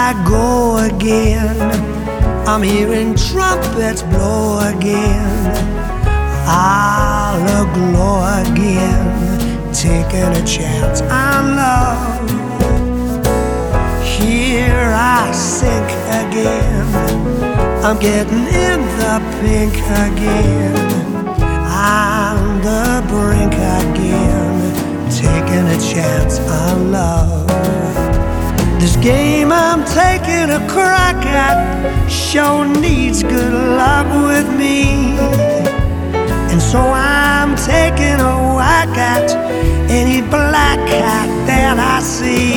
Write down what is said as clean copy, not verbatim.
I go again. I'm hearing trumpets blow again. I'll aglow again, taking a chance on love. Here I sink again. I'm getting in the pink again. On the brink again, taking a chance on love. This game I'm taking a crack at sure needs good luck with me. And so I'm taking a whack at any black cat that I see.